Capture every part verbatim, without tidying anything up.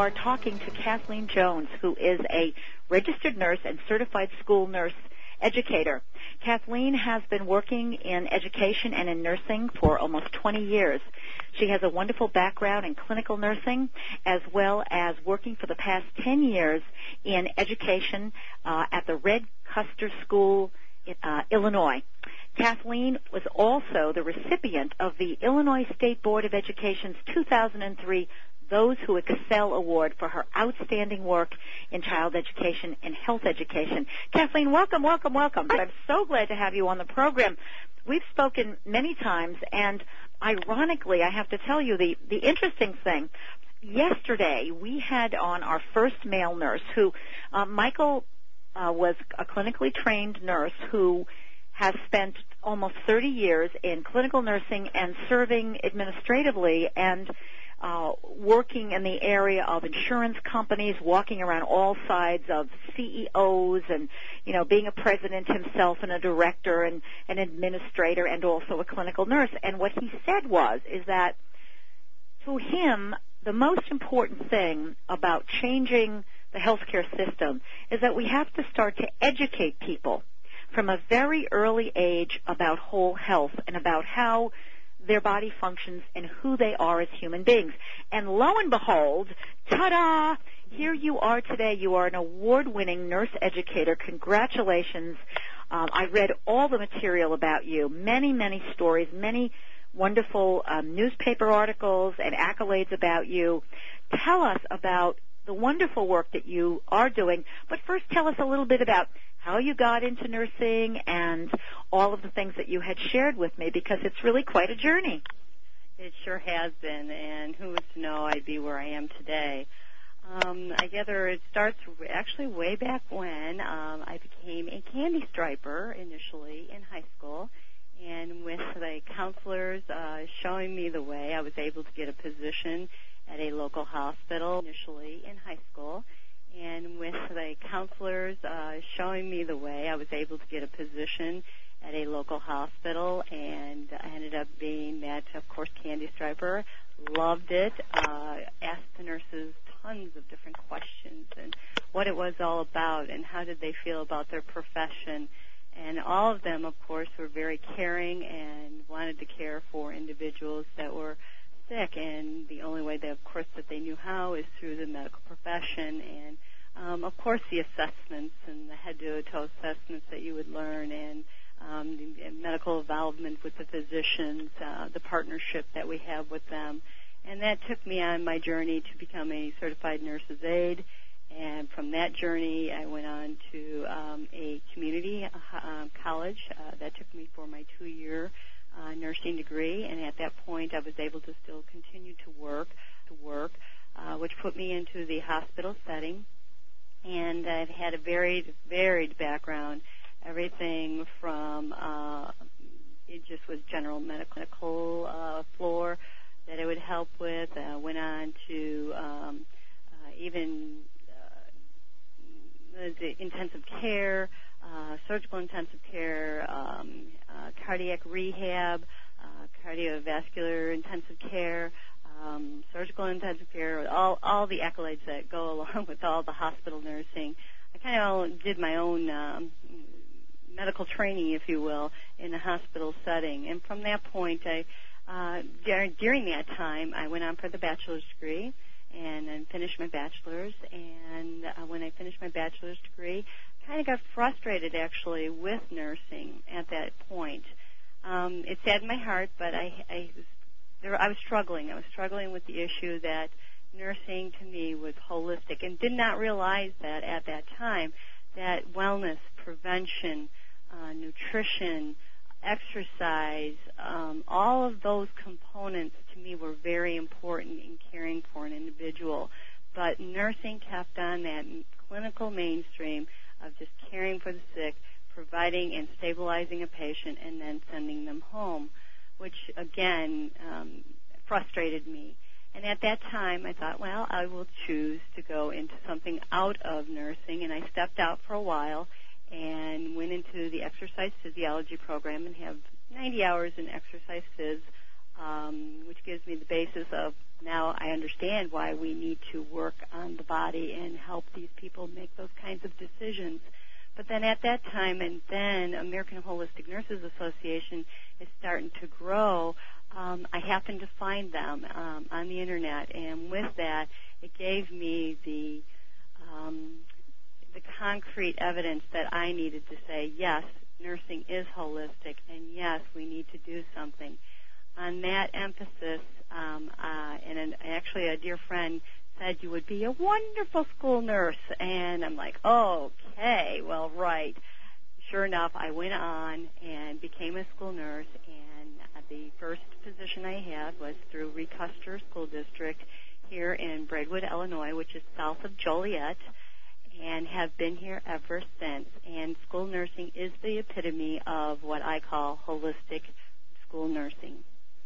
are talking to Kathleen Jones, who is a registered nurse and certified school nurse educator. Kathleen has been working in education and in nursing for almost twenty years. She has a wonderful background in clinical nursing, as well as working for the past ten years in education uh, at the Red Custer School in uh, Illinois. Kathleen was also the recipient of the Illinois State Board of Education's two thousand three Those Who Excel Award for her outstanding work in child education and health education. Kathleen, welcome, welcome, welcome. I'm so glad to have you on the program. We've spoken many times, and ironically, I have to tell you the, the interesting thing. Yesterday, we had on our first male nurse who, uh, Michael uh, was a clinically trained nurse who has spent almost thirty years in clinical nursing and serving administratively and Uh, working in the area of insurance companies, walking around all sides of C E Os and, you know, being a president himself and a director and an administrator and also a clinical nurse. And what he said was, is that to him, the most important thing about changing the healthcare system is that we have to start to educate people from a very early age about whole health and about how their body functions and who they are as human beings. And lo and behold, ta-da, here you are today. You are an award-winning nurse educator. Congratulations. Um, I read all the material about you, many, many stories, many wonderful um, newspaper articles and accolades about you. Tell us about the wonderful work that you are doing, but first tell us a little bit about how you got into nursing and all of the things that you had shared with me, because it's really quite a journey. It sure has been, and who was to know I'd be where I am today. Um, I gather it starts actually way back when um, I became a candy striper initially in high school, and with the counselors uh, showing me the way, I was able to get a position at a local hospital initially in high school. And with the counselors uh, showing me the way, I was able to get a position at a local hospital, and I ended up being that, of course, candy striper. Loved it. Uh, asked the nurses tons of different questions and what it was all about and how did they feel about their profession. And all of them, of course, were very caring and wanted to care for individuals that were sick, and the only way, that, of course, that they knew how is through the medical profession, and um, of course the assessments and the head-to-toe assessments that you would learn, and um, the medical involvement with the physicians, uh, the partnership that we have with them, and that took me on my journey to become a certified nurse's aide. And from that journey, I went on to um, a community uh, college uh, that took me for my two-year Uh, nursing degree, and at that point I was able to still continue to work, to work, uh, which put me into the hospital setting. And I've had a varied, varied background, everything from uh, it just was general medical uh, floor that I would help with. I uh, went on to um, uh, even uh, the intensive care. Uh, surgical intensive care, um, uh, cardiac rehab, uh, cardiovascular intensive care, um, surgical intensive care, all, all the accolades that go along with all the hospital nursing. I kind of did my own um, medical training, if you will, in a hospital setting. And from that point, I, uh, during, during that time, I went on for the bachelor's degree and then finished my bachelor's. And uh, when I finished my bachelor's degree, kind of got frustrated, actually, with nursing at that point. Um, it saddened my heart, but I, I, was, there, I was struggling. I was struggling with the issue that nursing, to me, was holistic, and did not realize that at that time, that wellness, prevention, uh, nutrition, exercise, um, all of those components, to me, were very important in caring for an individual. But nursing kept on that clinical mainstream of just caring for the sick, providing and stabilizing a patient, and then sending them home, which, again, um, frustrated me. And at that time, I thought, well, I will choose to go into something out of nursing, and I stepped out for a while and went into the exercise physiology program and have ninety hours in exercise phys, um, which gives me the basis of now I understand why we need to work on the body and help these people make those kinds of decisions. But then at that time, and then American Holistic Nurses Association is starting to grow, um, I happened to find them um, on the Internet, and with that, it gave me the um, the concrete evidence that I needed to say, yes, nursing is holistic, and yes, we need to do something. On that emphasis, um, uh, and an, actually a dear friend said you would be a wonderful school nurse, and I'm like, okay, well, right. Sure enough, I went on and became a school nurse, and the first position I had was through Recuster School District here in Braidwood, Illinois, which is south of Joliet, and have been here ever since. And school nursing is the epitome of what I call holistic school nursing.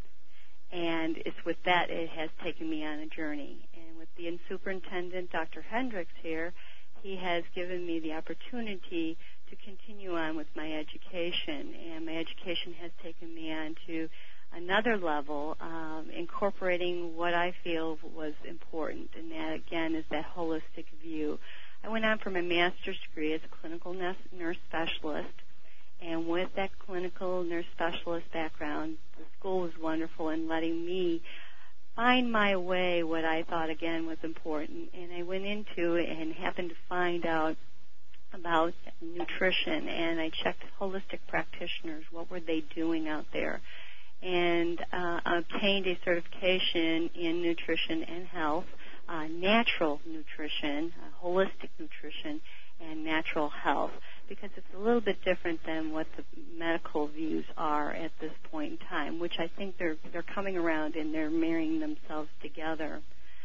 And it's with that it has taken me on a journey. And with the superintendent, Doctor Hendricks here, he has given me the opportunity to continue on with my education. And my education has taken me on to another level, um, incorporating what I feel was important. And that, again, is that holistic view. I went on for my master's degree as a clinical nurse specialist. And with that clinical nurse specialist background, the school was wonderful in letting me find my way, what I thought, again, was important. And I went into it and happened to find out about nutrition, and I checked holistic practitioners. What were they doing out there? And uh, obtained a certification in nutrition and health, uh, natural nutrition, uh, holistic nutrition, and natural health, because it's a little bit different than what the medical views are at this point in time, which I think they're they're coming around and they're marrying themselves together.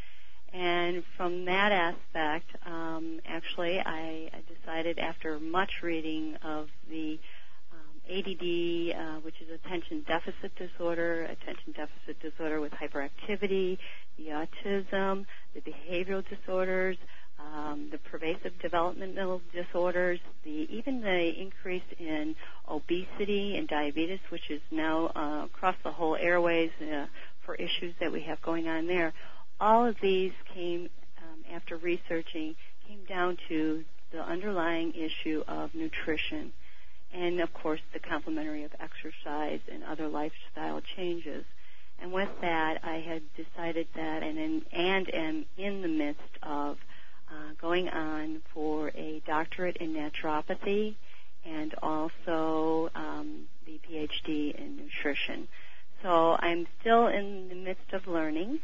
And from that aspect, um, actually, I, I decided after much reading of the um, A D D, uh, which is attention deficit disorder, attention deficit disorder with hyperactivity, the autism, the behavioral disorders, Um, the pervasive developmental disorders, the even the increase in obesity and diabetes, which is now uh, across the whole airways uh, for issues that we have going on there. All of these came, um, after researching, came down to the underlying issue of nutrition and, of course, the complementary of exercise and other lifestyle changes. And with that, I had decided that and, in, and am in the midst of Uh, going on for a doctorate in naturopathy and also um, the P H D in nutrition. So I'm still in the midst of learning,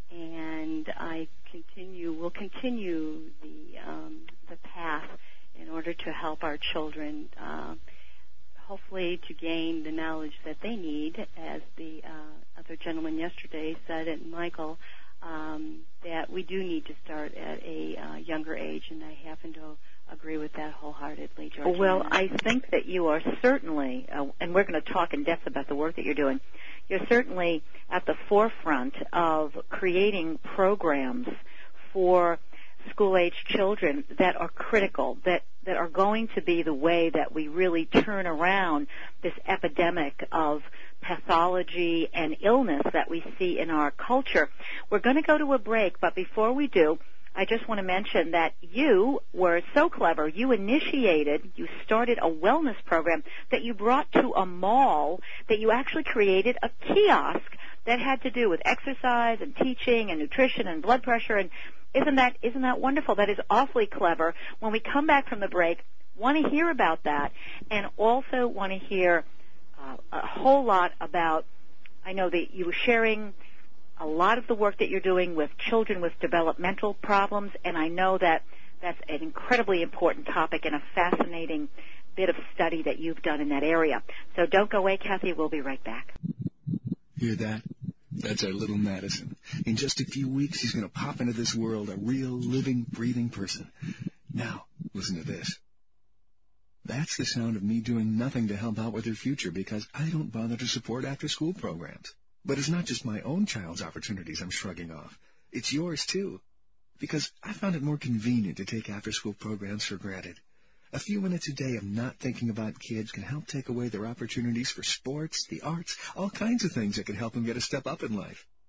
and I continue will continue the um, the path in order to help our children, uh, hopefully to gain the knowledge that they need, as the uh, other gentleman yesterday said, and Michael. Um, that we do need to start at a uh, younger age, and I happen to agree with that wholeheartedly, Georgina. Well, I think that you are certainly, uh, and we're going to talk in depth about the work that you're doing, you're certainly at the forefront of creating programs for school-age children that are critical, that, that are going to be the way that we really turn around this epidemic of pathology and illness that we see in our culture. We're going to go to a break, but before we do, I just want to mention that you were so clever. You initiated, you started a wellness program that you brought to a mall, that you actually created a kiosk that had to do with exercise and teaching and nutrition and blood pressure. And isn't that isn't that wonderful? That is awfully clever. When we come back from the break, want to hear about that, and also want to hear uh, a whole lot about, I know that you were sharing a lot of the work that you're doing with children with developmental problems, and I know that that's an incredibly important topic and a fascinating bit of study that you've done in that area. So don't go away, Kathy. We'll be right back. Hear that? That's our little Madison. In just a few weeks, she's going to pop into this world a real, living, breathing person. Now, listen to this. That's the sound of me doing nothing to help out with her future because I don't bother to support after-school programs. But it's not just my own child's opportunities I'm shrugging off. It's yours, too. Because I found it more convenient to take after-school programs for granted. A few minutes a day of not thinking about kids can help take away their opportunities for sports, the arts, all kinds of things that can help them get a step up in life.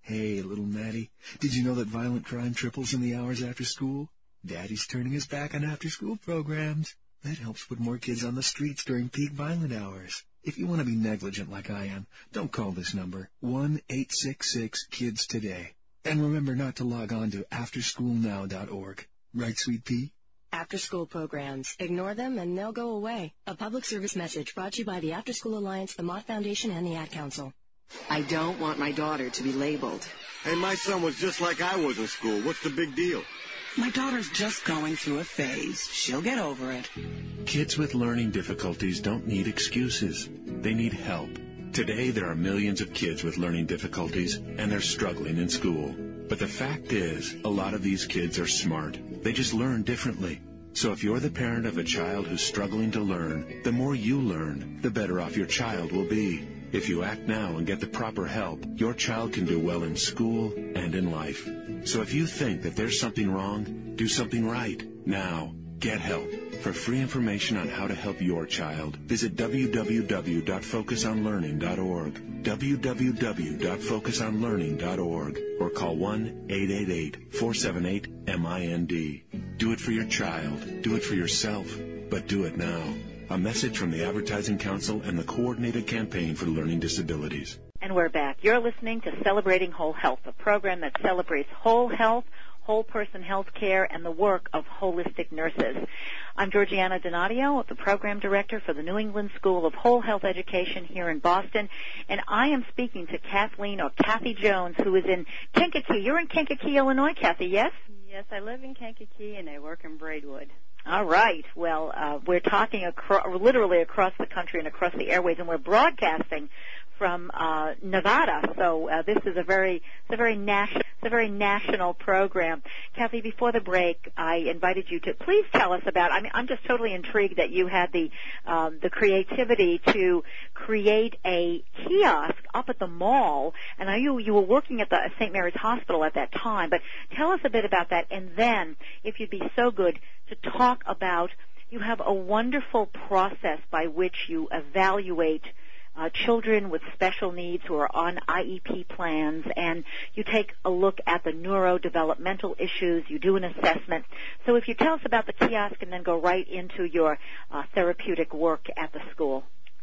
Hey, little Maddie, did you know that violent crime triples in the hours after school? Daddy's turning his back on after-school programs. That helps put more kids on the streets during peak violent hours. If you want to be negligent like I am, don't call this number, one eight six six kids today. And remember not to log on to after school now dot org. Right, Sweet Pea? After-school programs. Ignore them and they'll go away. A public service message brought to you by the After School Alliance, the Mott Foundation, and the Ad Council. I don't want my daughter to be labeled. Hey, my son was just like I was in school. What's the big deal? My daughter's just going through a phase. She'll get over it. Kids with learning difficulties don't need excuses. They need help. Today, there are millions of kids with learning difficulties, and they're struggling in school. But the fact is, a lot of these kids are smart. They just learn differently. So if you're the parent of a child who's struggling to learn, the more you learn, the better off your child will be. If you act now and get the proper help, your child can do well in school and in life. So if you think that there's something wrong, do something right. Now, get help. For free information on how to help your child, visit w w w dot focus on learning dot org, w w w dot focus on learning dot org, or call one eight eight eight, four seven eight, M I N D. Do it for your child. Do it for yourself. But do it now. A message from the Advertising Council and the Coordinated Campaign for Learning Disabilities. And we're back. You're listening to Celebrating Whole Health, a program that celebrates whole health, whole person health care, and the work of holistic nurses. I'm Georgiana Donadio, the program director for the New England School of Whole Health Education here in Boston, and I am speaking to Kathleen, or Kathy Jones, who is in Kankakee. You're in Kankakee, Illinois, Kathy, yes? Yes, I live in Kankakee, and I work in Braidwood. All right. Well, uh, we're talking acro- literally across the country and across the airways, and we're broadcasting from uh, Nevada. So uh, this is a very, it's a very national, it's a very national program. Kathy, before the break, I invited you to please tell us about. I mean, I'm just totally intrigued that you had the um, the creativity to create a kiosk up at the mall, and I knew you were working at the Saint Mary's Hospital at that time. But tell us a bit about that, and then, if you'd be so good to talk about, you have a wonderful process by which you evaluate Uh, children with special needs who are on I E P plans, and you take a look at the neurodevelopmental issues. You do an assessment. So if you tell us about the kiosk and then go right into your uh, therapeutic work at the school.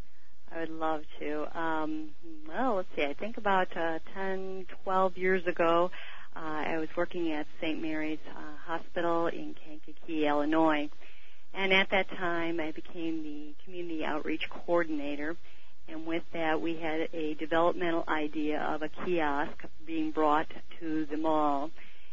I would love to. Um, well, let's see. I think about uh, ten, twelve years ago, uh, I was working at Saint Mary's uh, Hospital in Kankakee, Illinois. And at that time, I became the community outreach coordinator. And with that, we had a developmental idea of a kiosk being brought to the mall.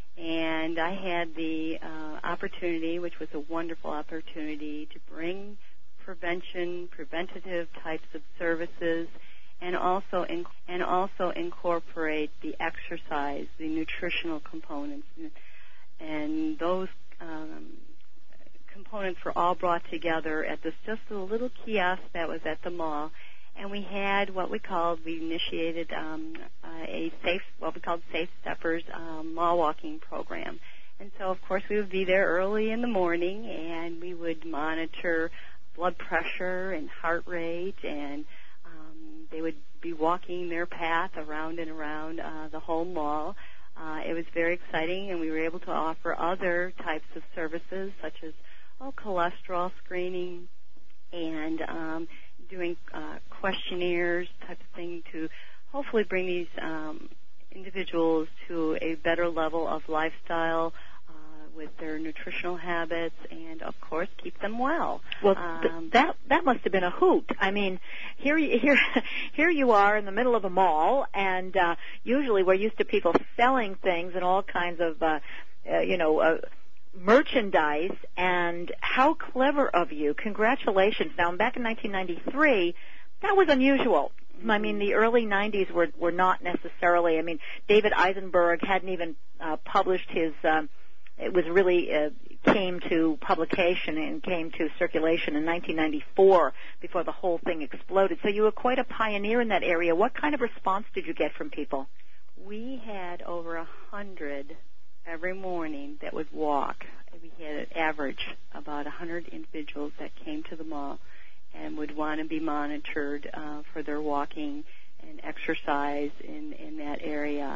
And I had the uh, opportunity, which was a wonderful opportunity, to bring prevention, preventative types of services, and also in, and also incorporate the exercise, the nutritional components. And, and those um, components were all brought together at this just a little kiosk that was at the mall. And we had what we called, we initiated um, uh, a safe, what we called Safe Steppers um, mall walking program. And so, of course, we would be there early in the morning, and we would monitor blood pressure and heart rate, and um, they would be walking their path around and around uh, the whole mall. Uh, it was very exciting, and we were able to offer other types of services, such as oh, cholesterol screening and um, doing uh, questionnaires type of thing to hopefully bring these um, individuals to a better level of lifestyle uh, with their nutritional habits, and of course keep them well. Well, um, th- that that must have been a hoot. I mean, here you, here here you are in the middle of a mall, and uh, usually we're used to people selling things and all kinds of uh, uh, you know. Uh, merchandise, and how clever of you. Congratulations. Now, back in nineteen ninety-three, that was unusual. I mean, the early nineties were, were not necessarily, I mean, David Eisenberg hadn't even uh, published his, um, it was really, uh, came to publication and came to circulation in nineteen ninety-four before the whole thing exploded. So you were quite a pioneer in that area. What kind of response did you get from people? We had over a hundred every morning that would walk. We had an average about one hundred individuals that came to the mall and would want to be monitored uh, for their walking and exercise in, in that area.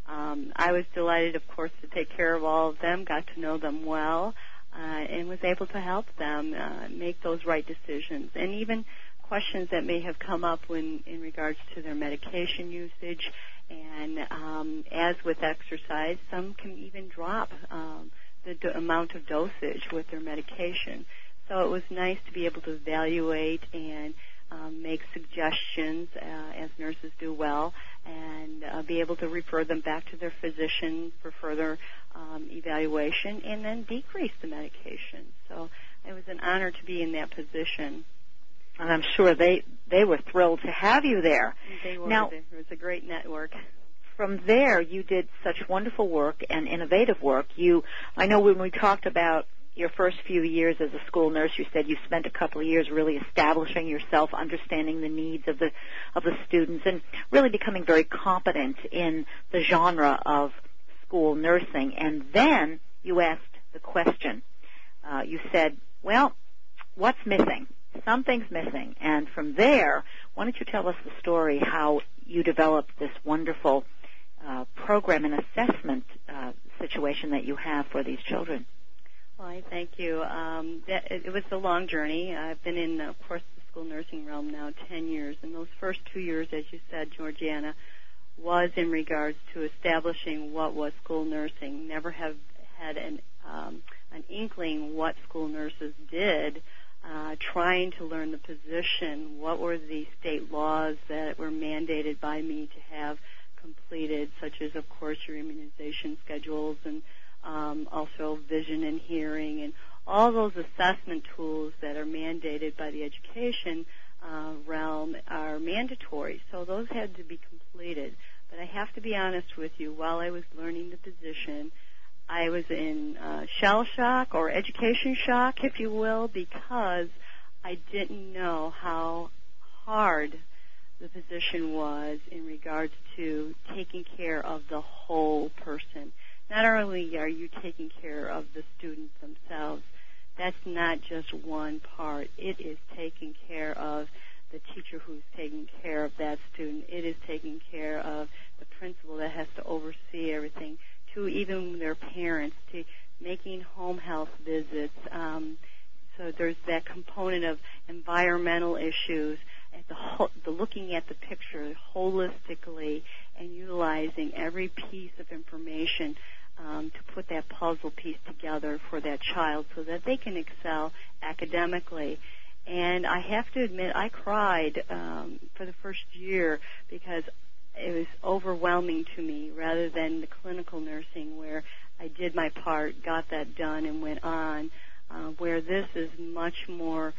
Um, I was delighted, of course, to take care of all of them, got to know them well, uh, and was able to help them uh, make those right decisions. And even questions that may have come up when in regards to their medication usage. And um, as with exercise, some can even drop um, the do- amount of dosage with their medication. So it was nice to be able to evaluate and um, make suggestions, uh, as nurses do well, and uh, be able to refer them back to their physician for further um, evaluation, and then decrease the medication. So it was an honor to be in that position. And I'm sure they, they were thrilled to have you there. They were. Now, It was a great network. From there, you did such wonderful work and innovative work. You, I know when we talked about your first few years as a school nurse, you said you spent a couple of years really establishing yourself, understanding the needs of the of the students, and really becoming very competent in the genre of school nursing. And then you asked the question. Uh, you said, well, what's missing? Something's missing. And from there, why don't you tell us the story how you developed this wonderful uh, program and assessment uh, situation that you have for these children? Well, I thank you. Um, that, it was a long journey. I've been in, of course, the school nursing realm now ten years. And those first two years, as you said, Georgiana, was in regards to establishing what was school nursing. Never have had an, um, an inkling what school nurses did. Uh, trying to learn the position, what were the state laws that were mandated by me to have completed, such as, of course, your immunization schedules and um, also vision and hearing and all those assessment tools that are mandated by the education uh, realm are mandatory. So those had to be completed. But I have to be honest with you, while I was learning the position, I was in uh, shell shock or education shock, if you will, because I didn't know how hard the position was in regards to taking care of the whole person. Not only are you taking care of the students themselves, that's not just one part. It is taking care of the teacher who's taking care of that student. It is taking care of the principal that has to oversee everything, to even their parents, to making home health visits. Um, so there's that component of environmental issues, at the, whole, the looking at the picture holistically and utilizing every piece of information um, to put that puzzle piece together for that child so that they can excel academically. And I have to admit, I cried um, for the first year because it was overwhelming to me rather than the clinical nursing where I did my part, got that done, and went on, uh, where this is much more,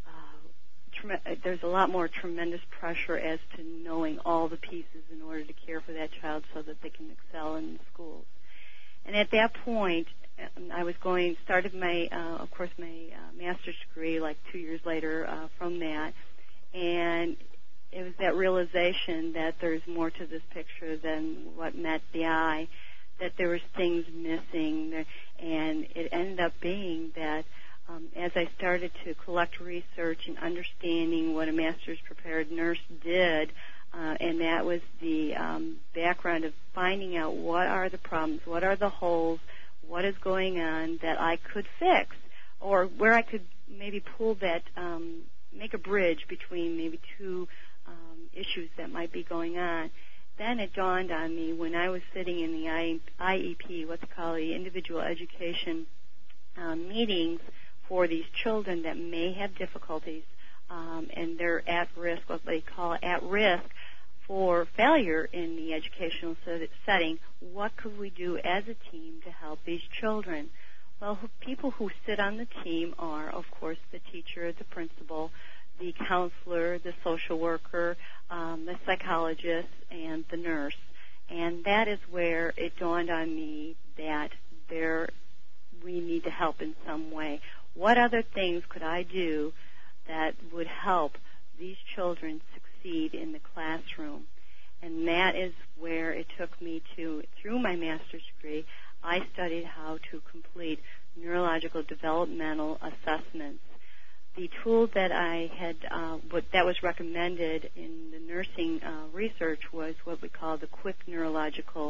uh, tre- there's a lot more tremendous pressure as to knowing all the pieces in order to care for that child so that they can excel in the schools. And at that point, I was going, started my, uh, of course, my uh, master's degree like two years later uh, from that, and it was that realization that there's more to this picture than what met the eye, that there was things missing, and it ended up being that um, as I started to collect research and understanding what a master's prepared nurse did, uh, and that was the um, background of finding out what are the problems, what are the holes, what is going on that I could fix, or where I could maybe pull that, um, make a bridge between maybe two Um, issues that might be going on. Then it dawned on me when I was sitting in the I E P, what's called the individual education um, meetings for these children that may have difficulties um, and they're at risk, what they call at risk for failure in the educational setting. What could we do as a team to help these children? Well, people who sit on the team are, of course, the teacher, the principal, the counselor, the social worker, um, the psychologist, and the nurse. And that is where it dawned on me that there we need to help in some way. What other things could I do that would help these children succeed in the classroom? And that is where it took me to, through my master's degree, I studied how to complete neurological developmental assessments. The tool that I had, uh, what that was recommended in the nursing uh, research was what we call the quick neurological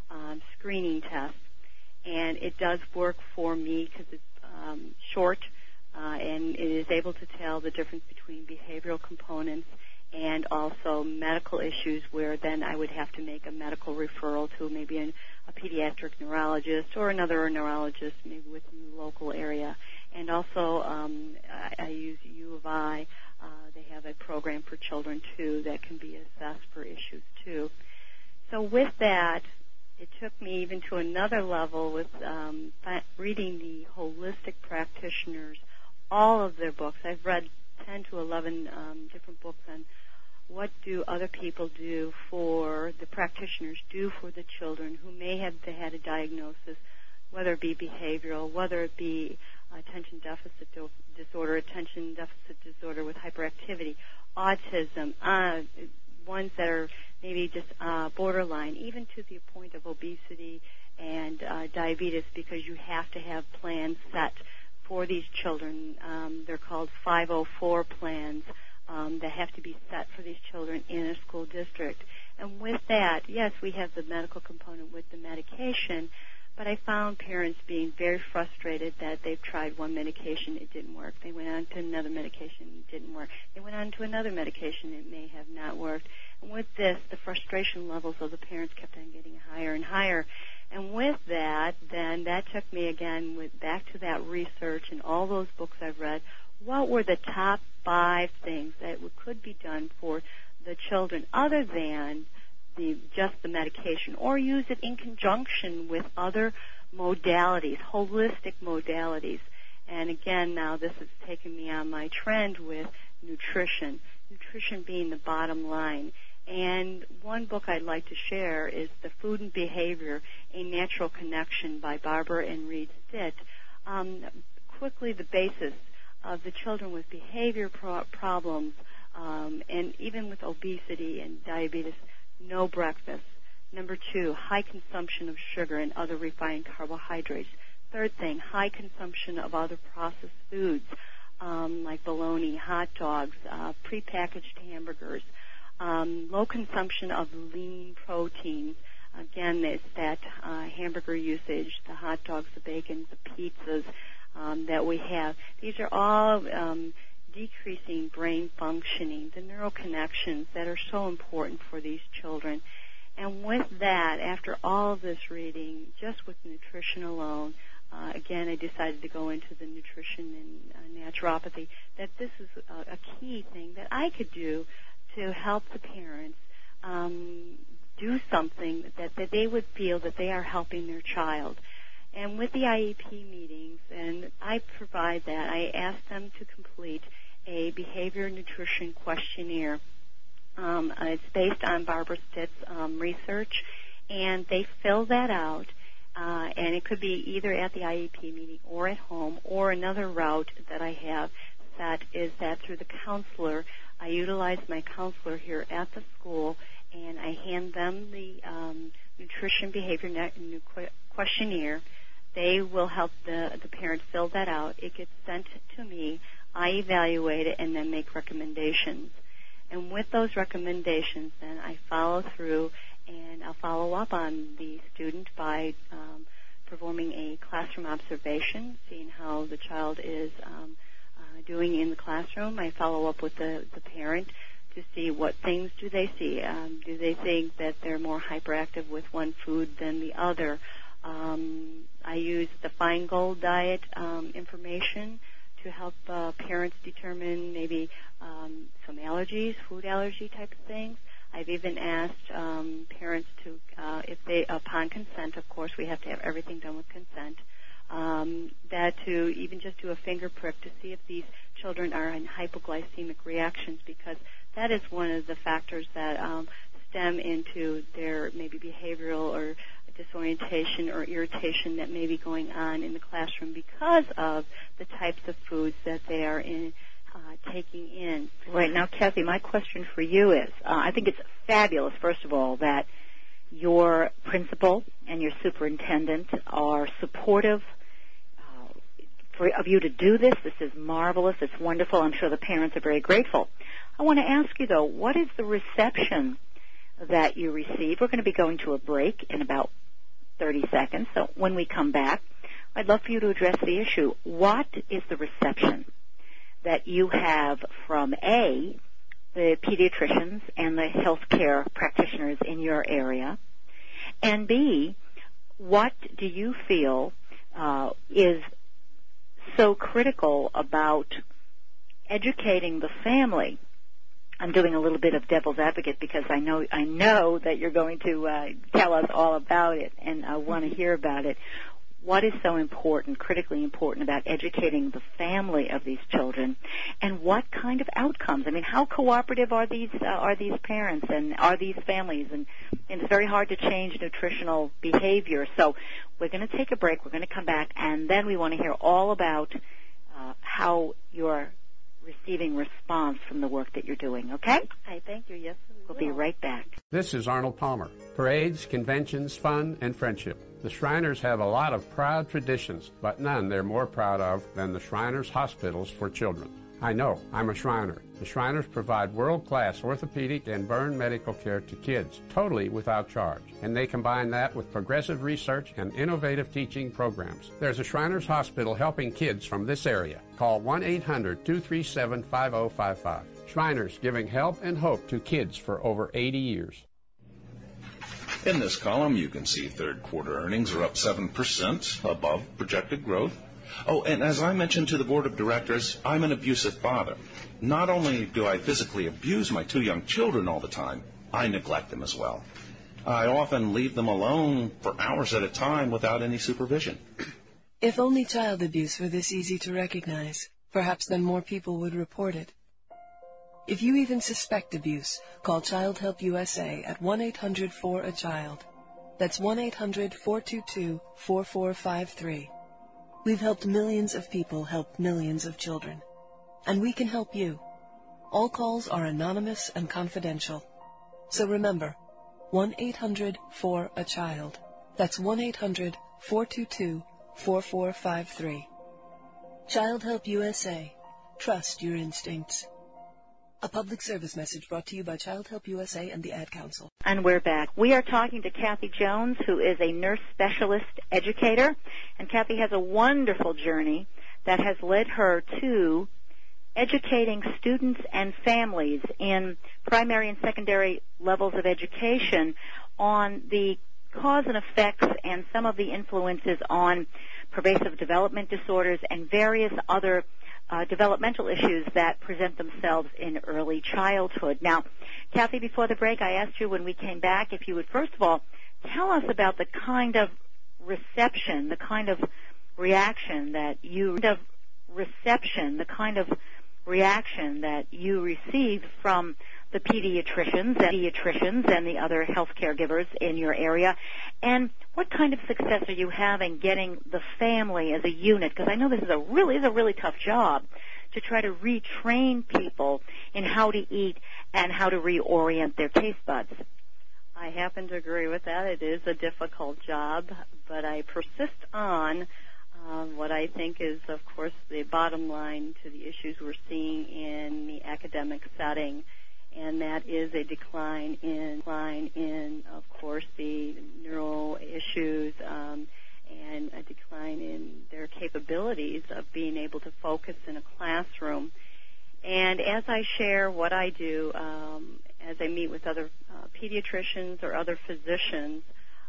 um, screening test. And it does work for me because it's um, short, uh, and it is able to tell the difference between behavioral components and also medical issues, where then I would have to make a medical referral to maybe an, a pediatric neurologist or another neurologist maybe within the local area. And also um, I, I use U of I. Uh, they have a program for children, too, that can be assessed for issues, too. So with that, it took me even to another level with um, reading the holistic practitioners, all of their books. I've read ten to eleven um, different books on what do other people do for the practitioners, do for the children who may have had a diagnosis, whether it be behavioral, whether it be attention deficit disorder, attention deficit disorder with hyperactivity, autism, uh, ones that are maybe just uh, borderline, even to the point of obesity and uh, diabetes, because you have to have plans set for these children. Um, they're called five oh four plans um, that have to be set for these children in a school district. And with that, yes, we have the medical component with the medication, but I found parents being very frustrated that they've tried one medication, it didn't work. They went on to another medication, it didn't work. They went on to another medication, it may have not worked. And with this, the frustration levels of the parents kept on getting higher and higher. And with that, then that took me again with, back to that research and all those books I've read. What were the top five things that could be done for the children other than the, just the medication, or use it in conjunction with other modalities, holistic modalities? And again, now this has taken me on my trend with nutrition, nutrition being the bottom line. And one book I'd like to share is The Food and Behavior, A Natural Connection by Barbara and Reed Stitt. Um, quickly, the basis of the children with behavior pro- problems um, and even with obesity and diabetes, no breakfast. Number two, high consumption of sugar and other refined carbohydrates. Third thing, high consumption of other processed foods um, like bologna, hot dogs, uh, prepackaged hamburgers. Um, low consumption of lean proteins. Again, it's that uh, hamburger usage, the hot dogs, the bacon, the pizzas um, that we have. These are all um, decreasing brain functioning, the neural connections that are so important for these children. And with that, after all of this reading, just with nutrition alone, uh, again, I decided to go into the nutrition and uh, naturopathy, that this is a, a key thing that I could do to help the parents um, do something that, that they would feel that they are helping their child. And with the I E P meetings, and I provide that, I ask them to complete a behavior nutrition questionnaire. Um, it's based on Barbara Stitt's um, research, and they fill that out, uh, and it could be either at the I E P meeting or at home, or another route that I have set is that through the counselor, I utilize my counselor here at the school, and I hand them the um, nutrition behavior ne- questionnaire. They will help the, the parent fill that out. It gets sent to me. I evaluate it and then make recommendations. And with those recommendations, then I follow through, and I'll follow up on the student by um, performing a classroom observation, seeing how the child is um, uh, doing in the classroom. I follow up with the, the parent to see what things do they see. Um, do they think that they're more hyperactive with one food than the other? Um, I use the Fine Gold diet um, information to help uh, parents determine maybe um, some allergies, food allergy type of things. I've even asked um, parents to, uh, if they, upon consent, of course, we have to have everything done with consent, um, that to even just do a finger prick to see if these children are in hypoglycemic reactions, because that is one of the factors that um, stem into their maybe behavioral or disorientation or irritation that may be going on in the classroom because of the types of foods that they are in, uh, taking in. Right. Now, Kathy, my question for you is, uh, I think it's fabulous, first of all, that your principal and your superintendent are supportive uh, for, of you to do this. This is marvelous. It's wonderful. I'm sure the parents are very grateful. I want to ask you, though, what is the reception that you receive? We're going to be going to a break in about thirty seconds. So when we come back, I'd love for you to address the issue. What is the reception that you have from A, the pediatricians and the healthcare practitioners in your area, and B, what do you feel uh, is so critical about educating the family? I'm doing a little bit of devil's advocate because I know I know that you're going to uh, tell us all about it, and I want to hear about it. What is so important, critically important, about educating the family of these children, and what kind of outcomes? I mean, how cooperative are these uh, are these parents and are these families? And, and it's very hard to change nutritional behavior. So we're going to take a break. We're going to come back, and then we want to hear all about uh, how you're receiving response from the work that you're doing. Okay? I thank you. Yes, we We'll will. be right back. This is Arnold Palmer. Parades, conventions, fun, and friendship. The Shriners have a lot of proud traditions, but none they're more proud of than the Shriners Hospitals for Children. I know, I'm a Shriner. The Shriners provide world-class orthopedic and burn medical care to kids, totally without charge. And they combine that with progressive research and innovative teaching programs. There's a Shriners Hospital helping kids from this area. Call one eight hundred, two three seven, five oh five five. Shriners, giving help and hope to kids for over eighty years. In this column, you can see third quarter earnings are up seven percent above projected growth. Oh, and as I mentioned to the board of directors, I'm an abusive father. Not only do I physically abuse my two young children all the time, I neglect them as well. I often leave them alone for hours at a time without any supervision. If only child abuse were this easy to recognize, perhaps then more people would report it. If you even suspect abuse, call Child Help U S A at one eight hundred four a child. That's one eight hundred, four two two, four four five three. We've helped millions of people help millions of children. And we can help you. All calls are anonymous and confidential. So remember, one eight hundred four a child. That's one eight hundred, four two two, four four five three. Child Help U S A. Trust your instincts. A public service message brought to you by Child Help U S A and the Ad Council. And we're back. We are talking to Kathy Jones, who is a nurse specialist educator. And Kathy has a wonderful journey that has led her to educating students and families in primary and secondary levels of education on the cause and effects and some of the influences on pervasive development disorders and various other Uh, developmental issues that present themselves in early childhood. Now, Kathy, before the break, I asked you when we came back if you would, first of all, tell us about the kind of reception, the kind of reaction that you, kind of reception, the kind of reaction that you received from the pediatricians, and pediatricians and the other health caregivers in your area, and what kind of success are you having getting the family as a unit? Because I know this is a really is a really tough job to try to retrain people in how to eat and how to reorient their taste buds. I happen to agree with that. It is a difficult job, but I persist on uh, what I think is, of course, the bottom line to the issues we're seeing in the academic setting. And that is a decline in, decline in, of course, the neuro issues um, and a decline in their capabilities of being able to focus in a classroom. And as I share what I do, um, as I meet with other uh, pediatricians or other physicians,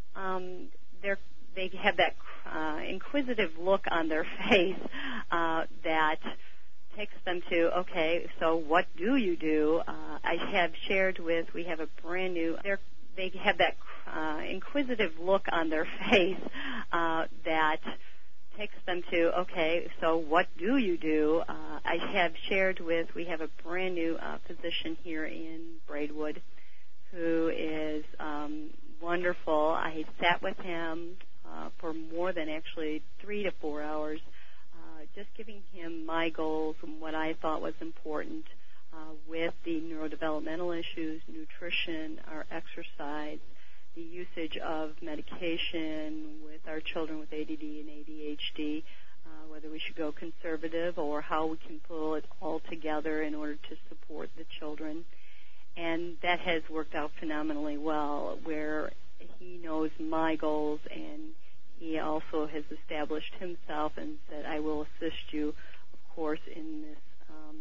um, they're, they have that uh, inquisitive look on their face uh, that takes them to, okay, so what do you do? Uh, I have shared with, we have a brand new, they have that uh, inquisitive look on their face uh, that takes them to, okay, so what do you do? Uh, I have shared with, we have a brand new uh, physician here in Braidwood who is um, wonderful. I sat with him uh, for more than actually three to four hours, just giving him my goals and what I thought was important uh, with the neurodevelopmental issues, nutrition, our exercise, the usage of medication with our children with A D D and A D H D, uh, whether we should go conservative or how we can pull it all together in order to support the children. And that has worked out phenomenally well, where he knows my goals, and he also has established himself and said, I will assist you, of course, in this um,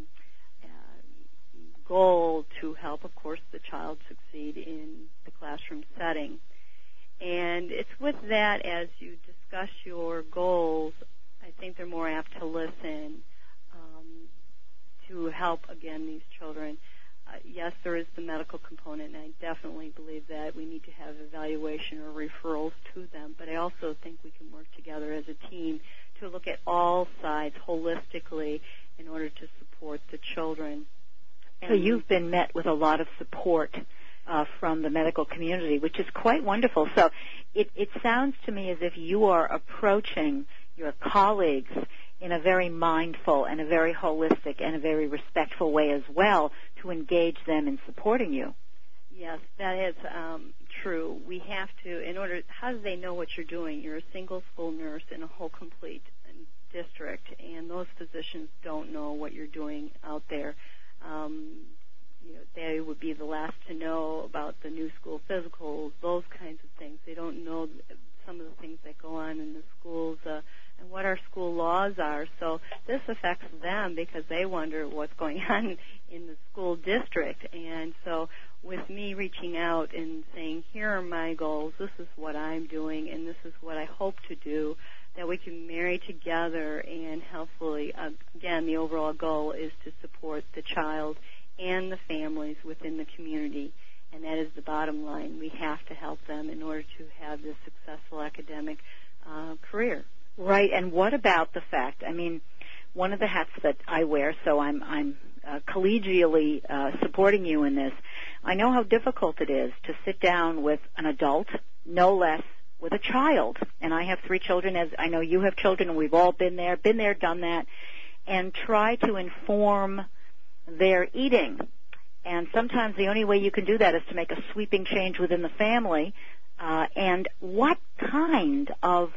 uh, goal to help, of course, the child succeed in the classroom setting. And it's with that, as you discuss your goals, I think they're more apt to listen, um, to help, again, these children. Uh, yes, there is the medical component, and I definitely believe that we need to have evaluation or referrals to them, but I also think we can work together as a team to look at all sides holistically in order to support the children. So you've been met with a lot of support uh, from the medical community, which is quite wonderful. So it, it sounds to me as if you are approaching your colleagues in a very mindful and a very holistic and a very respectful way as well to engage them in supporting you. Yes, that is um, true. We have to, in order, how do they know what you're doing? You're a single school nurse in a whole complete district, and those physicians don't know what you're doing out there. Um, you know, they would be the last to know about the new school physicals, those kinds of things. They don't know some of the things that go on in the schools uh, and what our school laws are. So this affects them because they wonder what's going on in the school district. And so with me reaching out and saying, here are my goals, this is what I'm doing, and this is what I hope to do, that we can marry together and hopefully, uh, again, the overall goal is to support the child and the families within the community. And that is the bottom line. We have to help them in order to have this successful academic uh, career. Right. And what about the fact, I mean, one of the hats that I wear, so I'm, I'm uh, collegially uh, supporting you in this, I know how difficult it is to sit down with an adult, no less with a child. And I have three children, as I know you have children, and we've all been there, been there, done that, and try to inform their eating. And sometimes the only way you can do that is to make a sweeping change within the family. Uh, and what kind of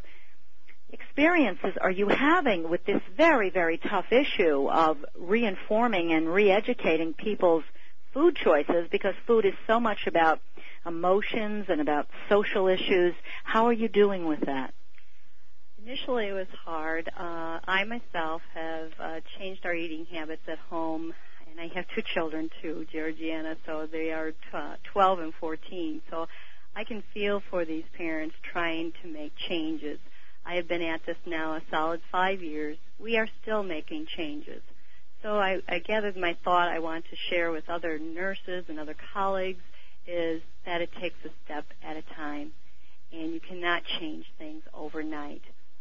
experiences are you having with this very, very tough issue of reinforming and re-educating people's food choices, because food is so much about emotions and about social issues? How are you doing with that? Initially it was hard. Uh, I myself have uh, changed our eating habits at home, and I have two children too, Georgiana, so they are t- twelve and fourteen. So I can feel for these parents trying to make changes. I have been at this now a solid five years. We are still making changes. So I, I gathered my thought I want to share with other nurses and other colleagues is that it takes a step at a time, and you cannot change things overnight.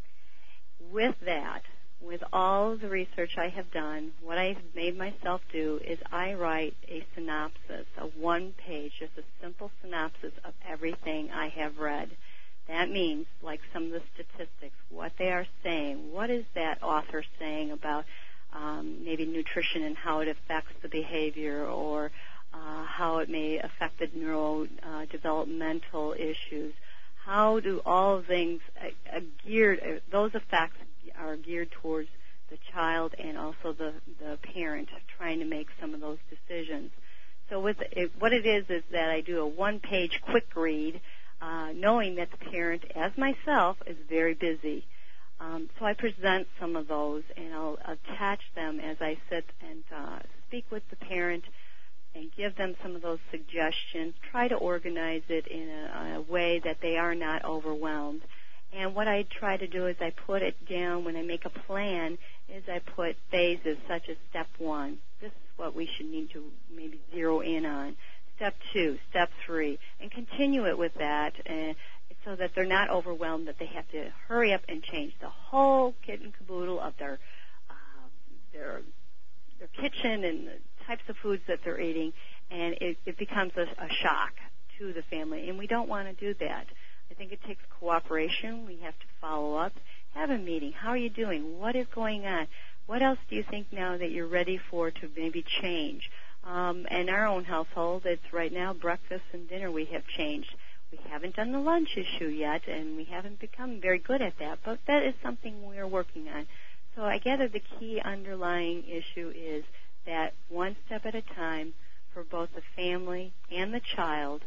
With that, with all of the research I have done, what I've made myself do is I write a synopsis, a one-page, just a simple synopsis of everything I have read. That means, like some of the statistics, what they are saying, what is that author saying about um, maybe nutrition and how it affects the behavior, or uh, how it may affect the neurodevelopmental uh, issues. How do all things uh, uh, geared, uh, those effects are geared towards the child and also the, the parent trying to make some of those decisions. So with it, what it is is that I do a one-page quick read, uh, knowing that the parent, as myself, is very busy. Um, so I present some of those, and I'll attach them as I sit and uh, speak with the parent and give them some of those suggestions, try to organize it in a, a way that they are not overwhelmed. And what I try to do is I put it down when I make a plan, is I put phases such as step one. This is what we should need to maybe zero in on. Step two, step three, and continue it with that uh, so that they're not overwhelmed that they have to hurry up and change the whole kit and caboodle of their uh, their their kitchen and the types of foods that they're eating, and it, it becomes a, a shock to the family, and we don't want to do that. I think it takes cooperation. We have to follow up, have a meeting. How are you doing? What is going on? What else do you think now that you're ready for to maybe change? Um, in our own household, it's right now breakfast and dinner we have changed. We haven't done the lunch issue yet, and we haven't become very good at that, but that is something we're working on. So I gather the key underlying issue is that one step at a time for both the family and the child,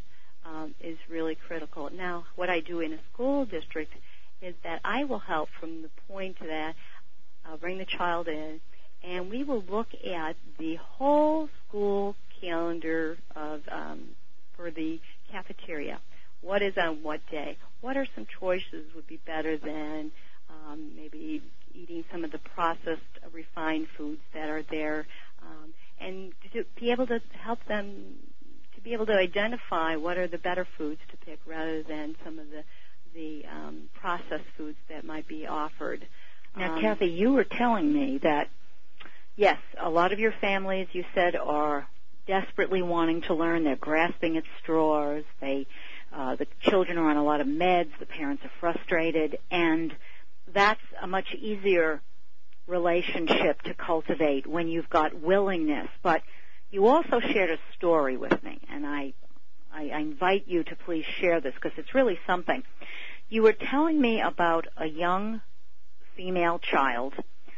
um, is really critical. Now, what I do in a school district is that I will help from the point that I'll bring the child in, and we will look at the whole school calendar of um, for the cafeteria. What is on what day? What are some choices would be better than um, maybe eating some of the processed, uh, refined foods that are there, um, and to be able to help them to be able to identify what are the better foods to pick rather than some of the the um, processed foods that might be offered. Now, um, Kathy, you were telling me that, yes, a lot of your families, you said, are desperately wanting to learn. They're grasping at straws. They, uh, the children are on a lot of meds. The parents are frustrated. And that's a much easier relationship to cultivate when you've got willingness. But you also shared a story with me, and I, I, I invite you to please share this because it's really something. You were telling me about a young female child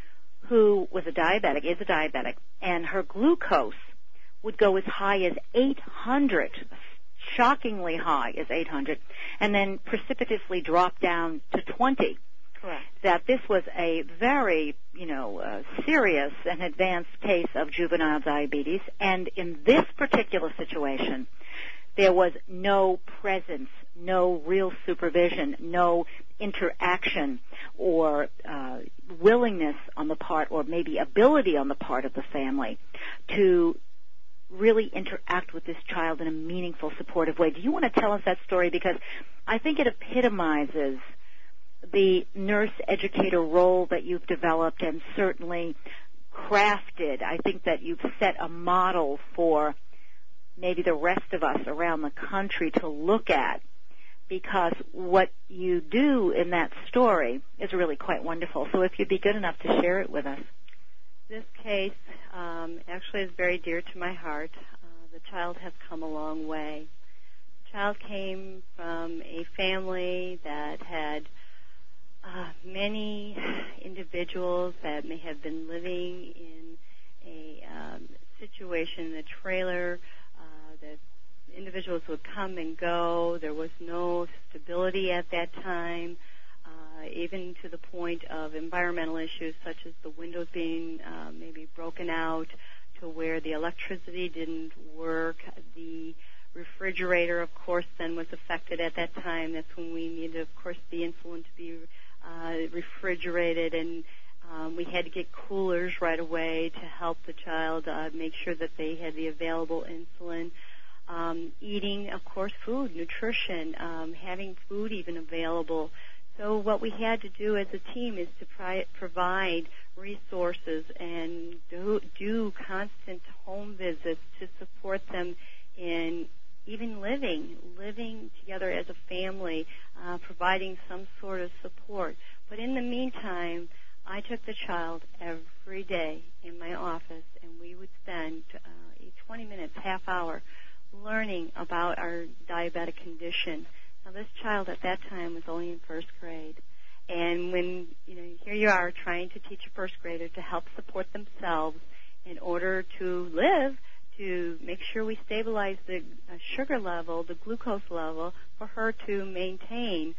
who was a diabetic, is a diabetic, and her glucose would go as high as eight hundred, shockingly high as eight hundred, and then precipitously drop down to twenty. Correct. That this was a very, you know, uh, serious and advanced case of juvenile diabetes, and in this particular situation, there was no presence, no real supervision, no interaction or uh, willingness on the part, or maybe ability on the part of the family to really interact with this child in a meaningful, supportive way. Do you want to tell us that story? Because I think it epitomizes the nurse-educator role that you've developed and certainly crafted. I think that you've set a model for maybe the rest of us around the country to look at, because what you do in that story is really quite wonderful. So if you'd be good enough to share it with us. This case um, actually is very dear to my heart. Uh, the child has come a long way. The child came from a family that had uh, many individuals that may have been living in a um, situation in a trailer. Uh, the individuals would come and go. There was no stability at that time. Uh, even to the point of environmental issues such as the windows being uh, maybe broken out to where the electricity didn't work. The refrigerator, of course, then was affected at that time. That's when we needed, of course, the insulin to be uh, refrigerated, and um, we had to get coolers right away to help the child uh, make sure that they had the available insulin. Um, eating, of course, food, nutrition, um, having food even available. So what we had to do as a team is to pri- provide resources and do, do constant home visits to support them in even living, living together as a family, uh, providing some sort of support. But in the meantime, I took the child every day in my office, and we would spend uh, twenty minutes, half hour, learning about our diabetic condition. Now, this child at that time was only in first grade. And when, you know, here you are trying to teach a first grader to help support themselves in order to live, to make sure we stabilize the uh, sugar level, the glucose level, for her to maintain,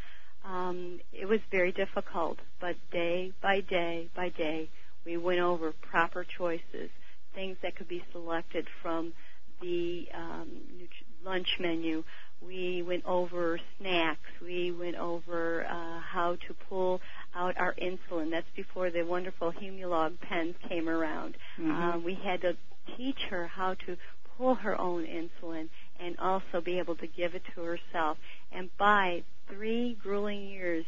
um, it was very difficult. But day by day by day, we went over proper choices, things that could be selected from the um, lunch menu. We went over snacks. We went over uh, how to pull out our insulin. That's before the wonderful Humulog pens came around. Mm-hmm. Uh, we had to teach her how to pull her own insulin and also be able to give it to herself. And by three grueling years,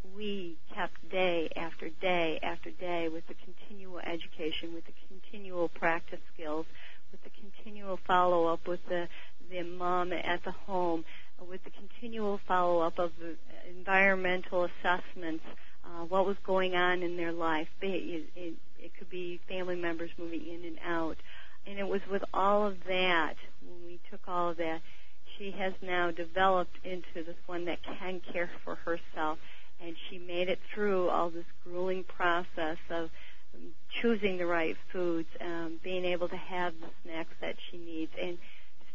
we kept day after day after day with the continual education, with the continual practice skills, with the continual follow-up with the the mom at the home, with the continual follow-up of the environmental assessments, uh, what was going on in their life. It, it, it could be family members moving in and out. And it was with all of that, when we took all of that, she has now developed into this one that can care for herself. And she made it through all this grueling process of choosing the right foods, um, being able to have the snacks that she needs, and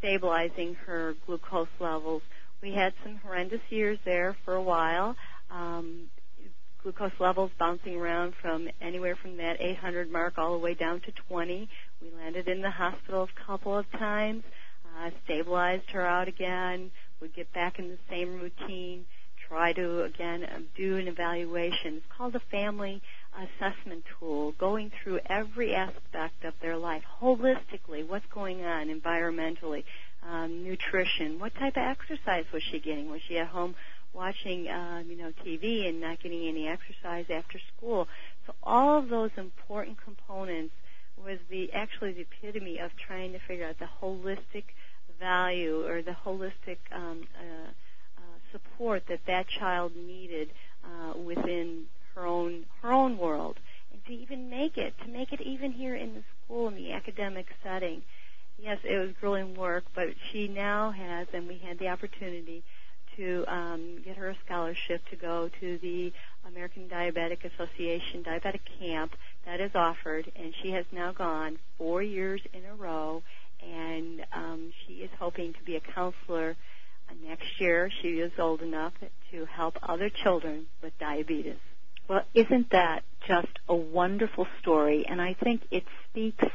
stabilizing her glucose levels. We had some horrendous years there for a while. Um, glucose levels bouncing around from anywhere from that eight hundred mark all the way down to twenty. We landed in the hospital a couple of times, uh, stabilized her out again, would get back in the same routine, try to, again, um, do an evaluation. It's called a family assessment tool, going through every aspect of their life, holistically, what's going on environmentally, um, nutrition, what type of exercise was she getting? Was she at home watching, um, you know, T V and not getting any exercise after school? So all of those important components was the actually the epitome of trying to figure out the holistic value or the holistic um, uh, uh, support that that child needed uh, within her own her own world, and to even make it to make it even here in the school in the academic setting. Yes, it was grueling work, but she now has, and we had the opportunity to um, get her a scholarship to go to the American Diabetic Association Diabetic Camp that is offered, and she has now gone four years in a row, and um, she is hoping to be a counselor uh, next year. She is old enough to help other children with diabetes. Well, isn't that just a wonderful story? And I think it speaks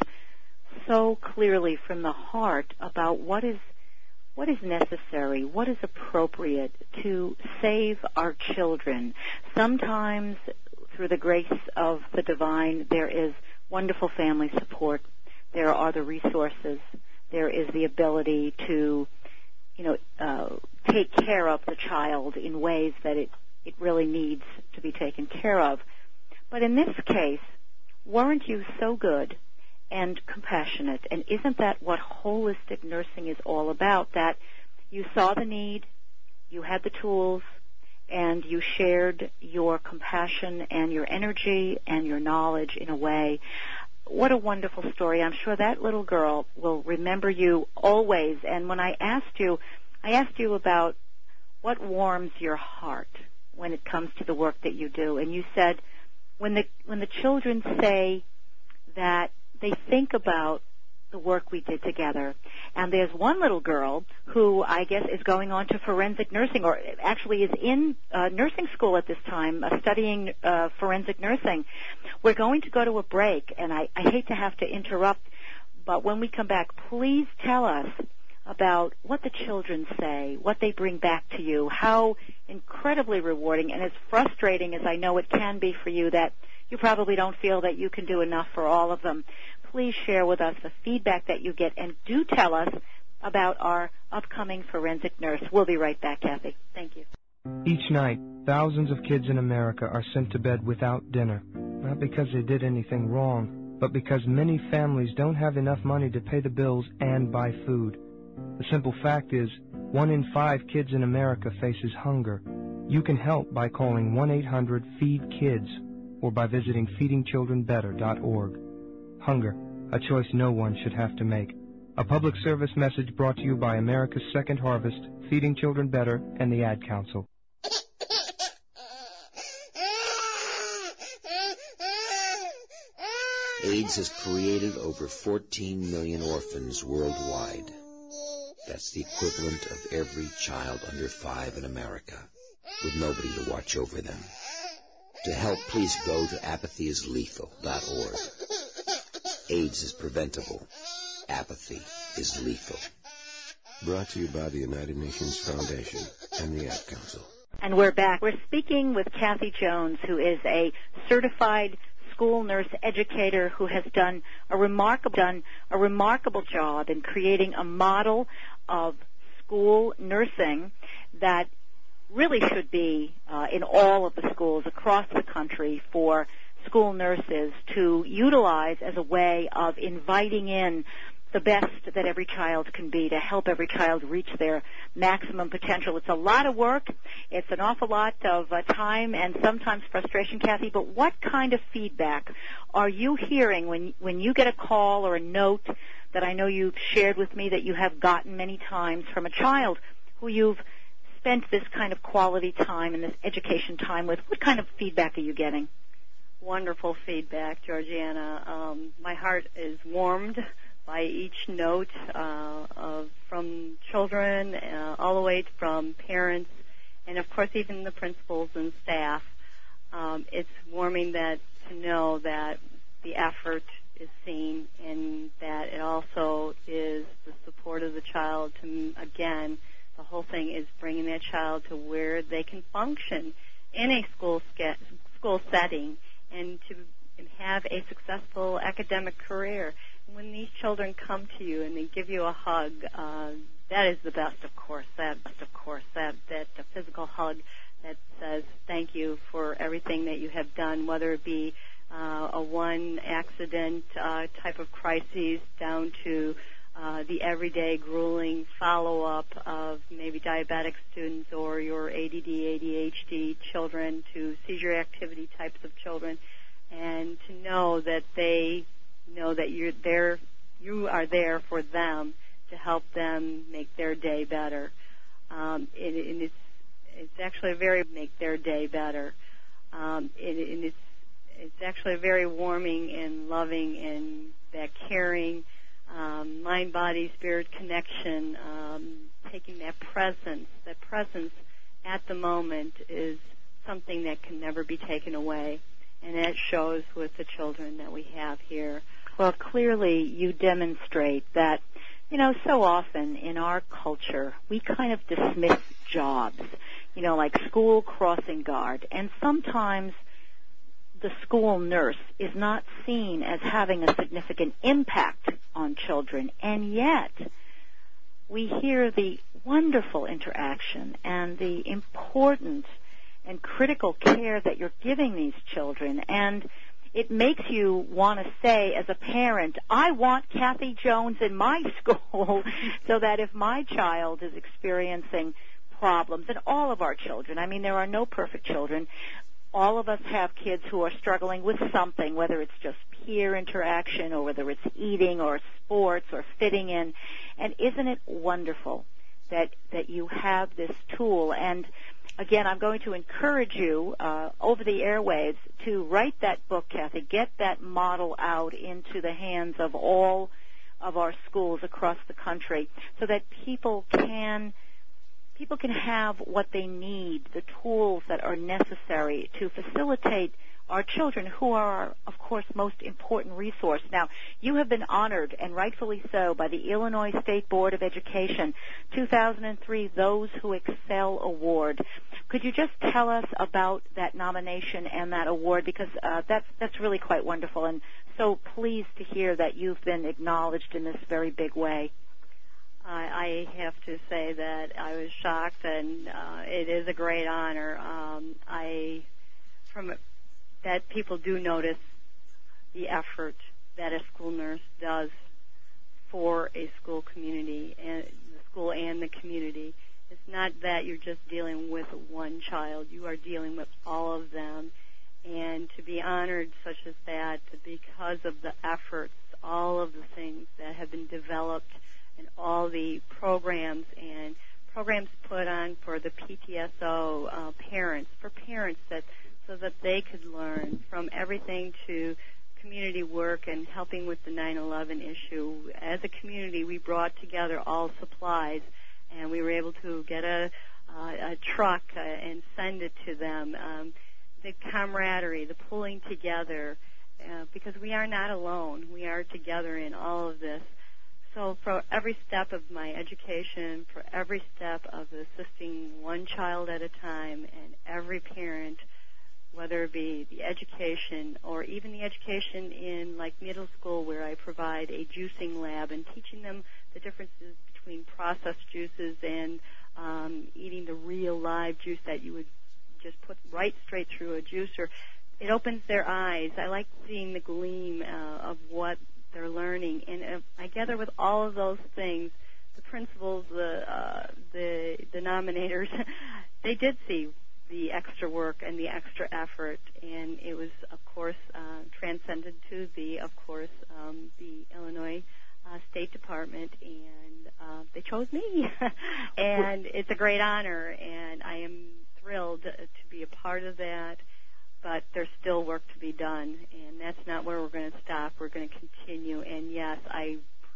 so clearly from the heart about what is what is necessary, what is appropriate to save our children. Sometimes, through the grace of the divine, there is wonderful family support. There are the resources. There is the ability to, you know, uh, take care of the child in ways that it, it really needs to be taken care of. But in this case, weren't you so good and compassionate? And isn't that what holistic nursing is all about? That you saw the need, you had the tools, and you shared your compassion and your energy and your knowledge in a way. What a wonderful story. I'm sure that little girl will remember you always. And when I asked you, I asked you about what warms your heart when it comes to the work that you do. And you said when the when the children say that they think about the work we did together. And there's one little girl who I guess is going on to forensic nursing, or actually is in uh, nursing school at this time, uh, studying uh, forensic nursing. We're going to go to a break, and I, I hate to have to interrupt, but when we come back, please tell us about what the children say, what they bring back to you, how incredibly rewarding and as frustrating as I know it can be for you that you probably don't feel that you can do enough for all of them. Please share with us the feedback that you get, and do tell us about our upcoming forensic nurse. We'll be right back, Kathy. Thank you. Each night, thousands of kids in America are sent to bed without dinner, not because they did anything wrong, but because many families don't have enough money to pay the bills and buy food. The simple fact is, one in five kids in America faces hunger. You can help by calling one eight hundred feed kids or by visiting feeding children better dot org. Hunger, a choice no one should have to make. A public service message brought to you by America's Second Harvest, Feeding Children Better, and the Ad Council. AIDS has created over fourteen million orphans worldwide. That's the equivalent of every child under five in America, with nobody to watch over them. To help, please go to apathy is lethal dot org. AIDS is preventable. Apathy is lethal. Brought to you by the United Nations Foundation and the Ad Council. And we're back. We're speaking with Kathy Jones, who is a certified school nurse educator who has done a remarkable done a remarkable job in creating a model of school nursing that really should be uh, in all of the schools across the country for school nurses to utilize as a way of inviting in the best that every child can be, to help every child reach their maximum potential. It's a lot of work. It's an awful lot of uh, time and sometimes frustration, Kathy, but what kind of feedback are you hearing when when you get a call or a note that I know you've shared with me that you have gotten many times from a child who you've spent this kind of quality time and this education time with? What kind of feedback are you getting? Wonderful feedback, Georgiana. Um, my heart is warmed by each note uh, of, from children uh, all the way from parents, and of course even the principals and staff. Um, it's warming that to know that the effort is seen and that it also is the support of the child to, again, the whole thing is bringing that child to where they can function in a school school setting and to have a successful academic career. When these children come to you and they give you a hug, uh, that is the best, of course. That, of course, that that the physical hug that says thank you for everything that you have done, whether it be uh, a one accident uh, type of crises down to uh, the everyday grueling follow-up of maybe diabetic students or your A D D, A D H D children to seizure activity types of children, and to know that they know that you're there, you are there for them to help them make their day better. Um, and, and it's it's actually a very make their day better. Um, and, and it's it's actually a very warming and loving and that caring um, mind, body, spirit connection. Um, taking that presence, that presence at the moment is something that can never be taken away, and that shows with the children that we have here. Well, clearly you demonstrate that, you know, so often in our culture we kind of dismiss jobs, you know, like school crossing guard, and sometimes the school nurse is not seen as having a significant impact on children, and yet we hear the wonderful interaction and the important and critical care that you're giving these children, and it makes you want to say as a parent, I want Kathy Jones in my school so that if my child is experiencing problems, and all of our children, I mean, there are no perfect children, all of us have kids who are struggling with something, whether it's just peer interaction or whether it's eating or sports or fitting in. And isn't it wonderful that that you have this tool? And again, I'm going to encourage you uh, over the airwaves to write that book, Kathy. Get that model out into the hands of all of our schools across the country so that people can people can have what they need, the tools that are necessary to facilitate our children, who are, our, of course, most important resource. Now, you have been honored, and rightfully so, by the Illinois State Board of Education, two thousand three Those Who Excel Award. Could you just tell us about that nomination and that award, because uh, that's that's really quite wonderful, and so pleased to hear that you've been acknowledged in this very big way. I have to say that I was shocked, and uh, it is a great honor. Um, I, from that people do notice the effort that a school nurse does for a school community and the school and the community. It's not that you're just dealing with one child; you are dealing with all of them, and to be honored such as that because of the efforts, all of the things that have been developed, and all the programs and programs put on for the P T S O uh, parents, for parents that so that they could learn from everything to community work and helping with the nine eleven issue. As a community, we brought together all supplies, and we were able to get a, uh, a truck uh, and send it to them. Um, the camaraderie, the pulling together, uh, because we are not alone. We are together in all of this. So for every step of my education, for every step of assisting one child at a time, and every parent, whether it be the education or even the education in like middle school where I provide a juicing lab and teaching them the differences between processed juices and um, eating the real live juice that you would just put right straight through a juicer. It opens their eyes. I like seeing the gleam uh, of what they're learning, and uh, I gather with all of those things, the principals, the uh, the denominators, they did see the extra work and the extra effort, and it was, of course, uh, transcended to the, of course, um, the Illinois uh, State Department, and uh, they chose me, and it's a great honor, and I am thrilled to be a part of that. But there's still work to be done, and that's not where we're going to stop. We're going to continue, and yes, I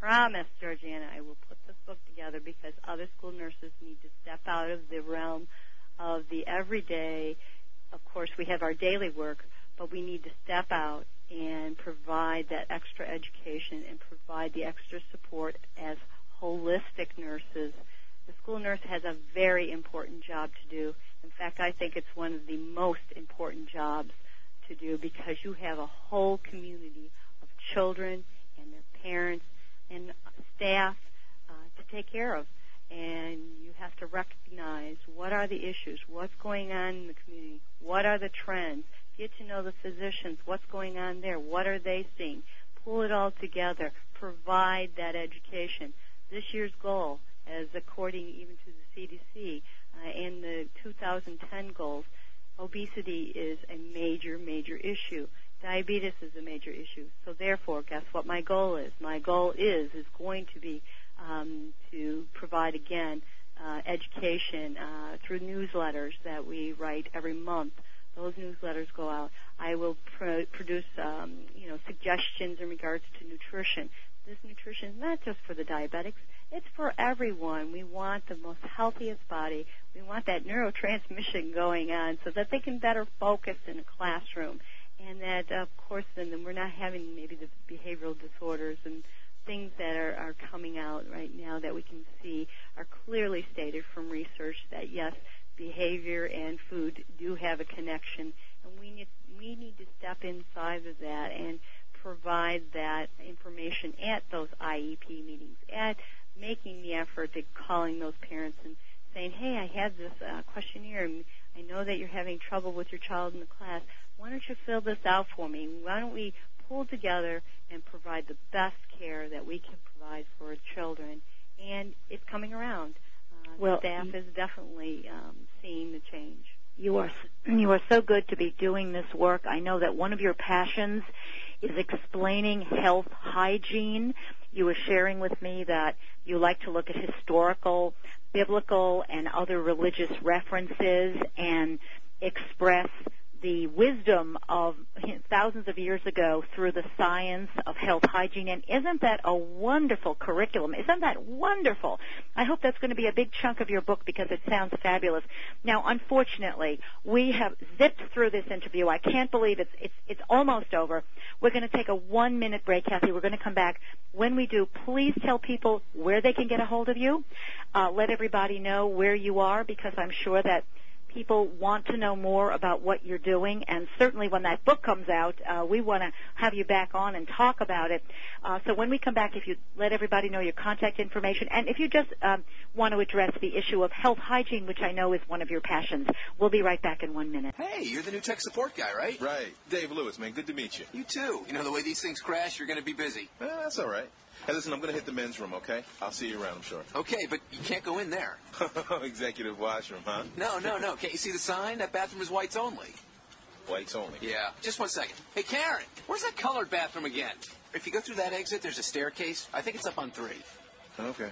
promise, Georgiana, I will put this book together because other school nurses need to step out of the realm of the everyday. Of course, we have our daily work, but we need to step out and provide that extra education and provide the extra support as holistic nurses. The school nurse has a very important job to do. In fact, I think it's one of the most important jobs to do because you have a whole community of children and their parents and staff uh, to take care of. And you have to recognize what are the issues, what's going on in the community, what are the trends, get to know the physicians, what's going on there, what are they seeing, pull it all together, provide that education. This year's goal, as according even to the C D C, uh, and the two thousand ten goals, obesity is a major, major issue. Diabetes is a major issue. So therefore, guess what my goal is? My goal is, is going to be um, to provide, again, uh, education uh, through newsletters that we write every month. Those newsletters go out. I will pro- produce, um, you know, suggestions in regards to nutrition. This nutrition is not just for the diabetics. It's for everyone. We want the most healthiest body. We want that neurotransmission going on so that they can better focus in a classroom. And that, of course, then we're not having maybe the behavioral disorders and things that are, are coming out right now that we can see are clearly stated from research that, yes, behavior and food do have a connection. And we need, we need to step inside of that and provide that information at those I E P meetings, at making the effort to calling those parents and saying, hey, I have this uh, questionnaire, and I know that you're having trouble with your child in the class. Why don't you fill this out for me? Why don't we pull together and provide the best care that we can provide for our children? And it's coming around. Uh, well, staff is definitely um, seeing the change. You are you are so good to be doing this work. I know that one of your passions is explaining health hygiene. You were sharing with me that you like to look at historical, biblical, and other religious references and express the wisdom of thousands of years ago through the science of health hygiene. And isn't that a wonderful curriculum? Isn't that wonderful? I hope that's going to be a big chunk of your book because it sounds fabulous. Now, unfortunately, we have zipped through this interview. I can't believe it's it's it's almost over. We're going to take a one-minute break, Kathy. We're going to come back. When we do, please tell people where they can get a hold of you. Uh, let everybody know where you are because I'm sure that people want to know more about what you're doing, and certainly when that book comes out, uh, we want to have you back on and talk about it. Uh, so when we come back, if you let everybody know your contact information, and if you just um, want to address the issue of health hygiene, which I know is one of your passions, we'll be right back in one minute. Hey, you're the new tech support guy, right? Right. Dave Lewis, man. Good to meet you. You too. You know, the way these things crash, you're going to be busy. Eh, that's all right. Hey, listen, I'm going to hit the men's room, okay? I'll see you around, I'm sure. Okay, but you can't go in there. Executive washroom, huh? No, no, no. Can't you see the sign? That bathroom is whites only. Whites only? Yeah. Just one second. Hey, Karen, where's that colored bathroom again? If you go through that exit, there's a staircase. I think it's up on three. Okay.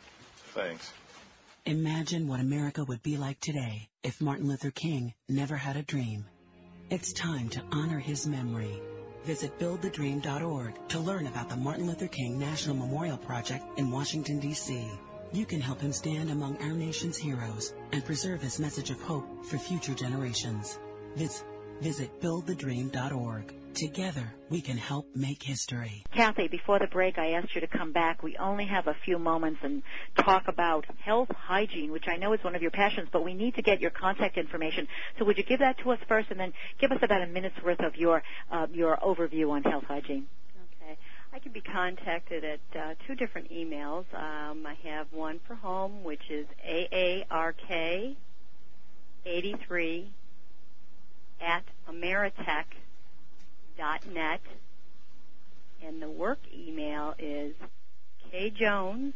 Thanks. Imagine what America would be like today if Martin Luther King never had a dream. It's time to honor his memory. Visit build the dream dot org to learn about the Martin Luther King National Memorial Project in Washington, D C You can help him stand among our nation's heroes and preserve his message of hope for future generations. Visit, visit build the dream dot org. Together, we can help make history. Kathy, before the break, I asked you to come back. We only have a few moments and talk about health hygiene, which I know is one of your passions, but we need to get your contact information. So would you give that to us first, and then give us about a minute's worth of your uh, your overview on health hygiene? Okay. I can be contacted at uh, two different emails. Um, I have one for home, which is A A R K eighty-three at Ameritech dot net, and the work email is kjonesrn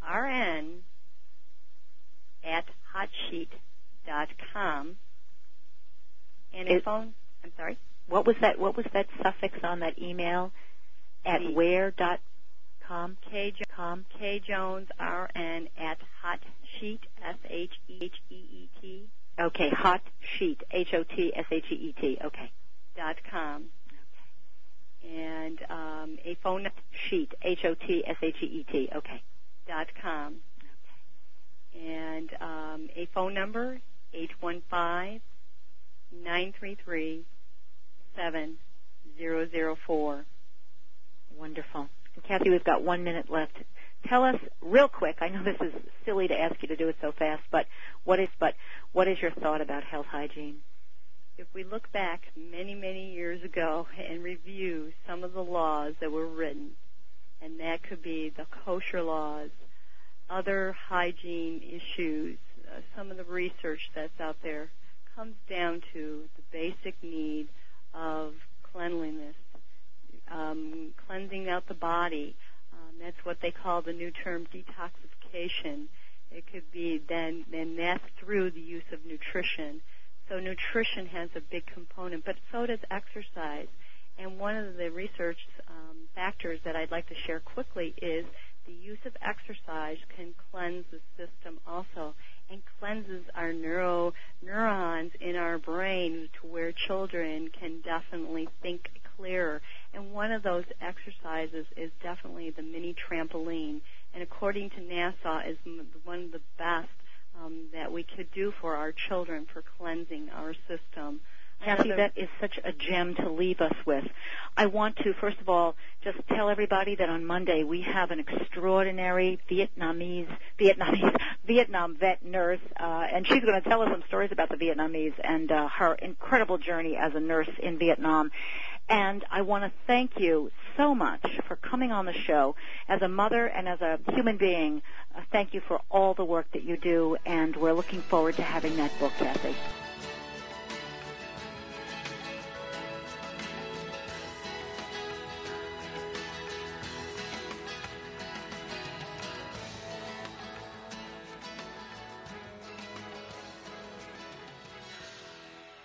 at hotsheet dot com. And a phone, I'm sorry? What was that, what was that suffix on that email? At the, where dot com? K, com, kjonesrn at hotsheet, S H E H E E T. Okay, hotsheet, H O T S H E E T, okay. Dot com. and um, a phone sheet, H O T S H E E T, okay. dot com. Okay. And um, a phone number, eight one five, nine three three, seven zero zero four. Wonderful. And Kathy, we've got one minute left. Tell us real quick, I know this is silly to ask you to do it so fast, but what is but what is your thought about health hygiene? If we look back many, many years ago and review some of the laws that were written, and that could be the kosher laws, other hygiene issues, uh, some of the research that's out there comes down to the basic need of cleanliness, um, cleansing out the body. Um, that's what they call the new term detoxification. It could be then, then that's through the use of nutrition. So nutrition has a big component, but so does exercise. And one of the research um, factors that I'd like to share quickly is the use of exercise can cleanse the system also, and cleanses our neuro neurons in our brain to where children can definitely think clearer. And one of those exercises is definitely the mini trampoline. And according to NASA, is one of the best um, that we could do for our children for cleansing our system. Kathy, that is such a gem to leave us with. I want to, first of all, just tell everybody that on Monday we have an extraordinary Vietnamese, Vietnamese, Vietnam vet nurse, uh, and she's going to tell us some stories about the Vietnamese and uh, her incredible journey as a nurse in Vietnam. And I want to thank you so much for coming on the show. As a mother and as a human being, uh, thank you for all the work that you do, and we're looking forward to having that book, Kathy.